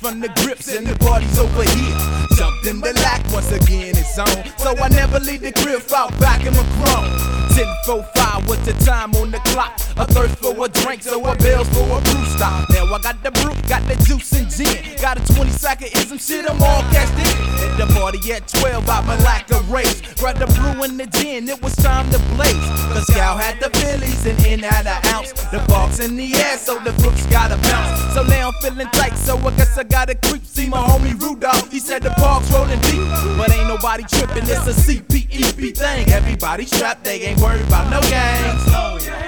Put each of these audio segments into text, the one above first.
from the grips and the party's over here. Jumped in the lack once again, it's on. So I never leave the crib out back in my chrome. 10:45 was the time on the clock. A thirst for a drink, so a bills for a brew stop. Now I got the brew, got the juice and gin. Got a 20-second ism shit, I'm all cashed in. At the party at 12, out my lack of race. Grabbed the brew and the gin, it was time to blaze. The scout had the Phillies and in had an ounce. The box in the air, so the crooks gotta bounce. So now I'm feeling tight, so I guess I gotta creep. See my homie Rudolph, he said the park's rolling deep. But ain't nobody tripping, it's a CPEP thing. Everybody strapped, they ain't worried about no gangs. Oh, yeah.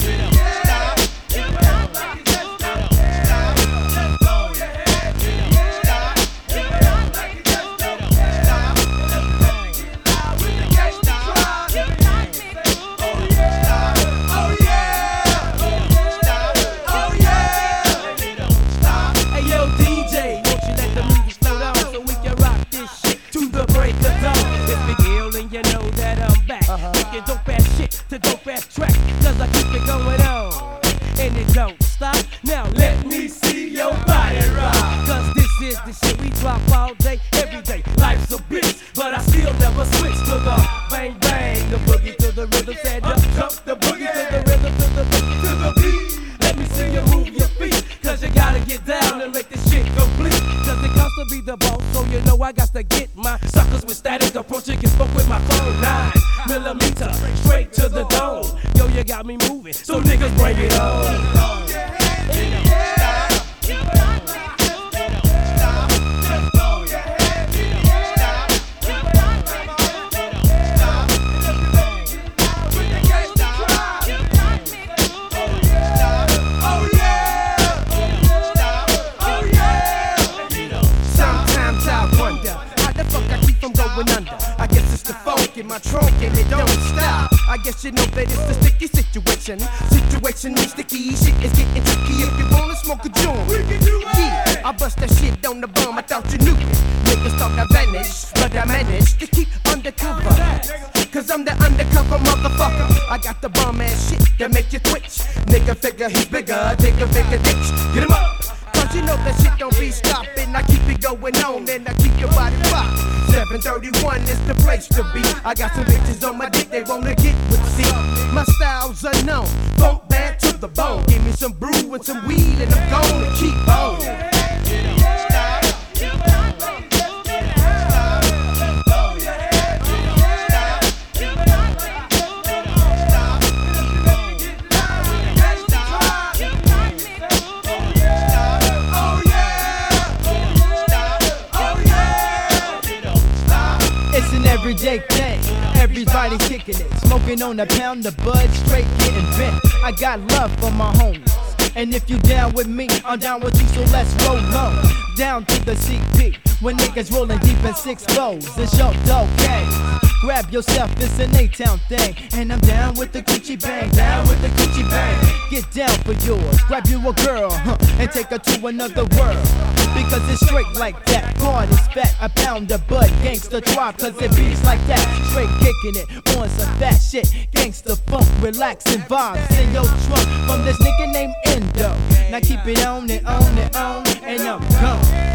Dope ass shit to dope ass track, cause I keep it going on, and it don't stop. Now let me see your body rock, cause this is the shit we drop all day, every day. Life's a bitch, but I still never switch to the bang bang, the boogie to the rhythm, stand up, jump the boogie to the rhythm, to the boogie to the beat. Let me see you move your feet, cause you gotta get down and make this shit complete. Cause it comes to be the boss, so you know I got to get my suckers with static approach. You can smoke with my phone 9mm, straight to the dome. Yo, you got me moving, so niggas bring it on. Sometimes I wonder how the fuck I keep from going under. I guess it's the funk in my trunk and it don't stop. I guess you know that it's the sticky situation. Situation is sticky, shit is getting tricky. If you wanna smoke a joint, we can do it. Yeah, I bust that shit on the bum, I thought you knew it. Niggas thought I vanished, but I managed to keep undercover. Cause I'm the undercover motherfucker. I got the bomb ass shit that make you twitch. Nigga figure he's bigger, take a bigger ditch. Get him up. Cause you know that shit don't be stopping. I keep it going on and I keep your body rocking. 731 is the place to be. I got some bitches on my dick, they wanna get with C. My style's unknown, funk bad to the bone. Give me some brew and some weed and I'm gonna keep on. It's an everyday thing, everybody kicking it. Smoking on a pound of bud, straight getting bent. I got love for my homies, and if you down with me, I'm down with you, so let's roll on. Down to the CP, when niggas rolling deep in 6 flows. It's your dope gang. Grab yourself, it's an A-Town thing. And I'm down with the Gucci bang, down with the Gucci bang. Get down for yours, grab you a girl, and take her to another world. Because it's straight like that, hard as fat, a pound of bud, gangsta drop, cause it beats like that. Straight kicking it, on some fat shit, gangsta funk, relaxing vibes in your trunk. From this nigga named Endo, now keep it on and on and on, and I'm gone.